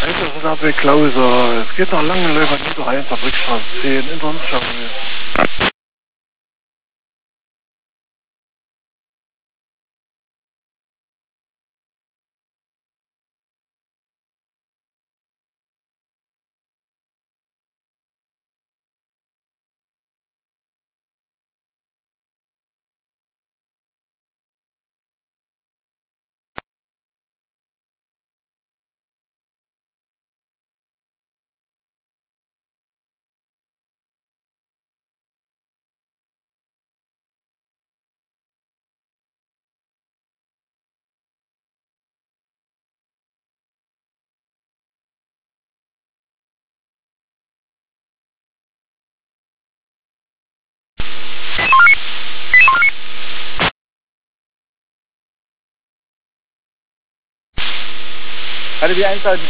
Das ist AB Klauser. Es geht nach Langenläufer Niederrhein, Fabrikstraße 10, International. Hatte die Einzahl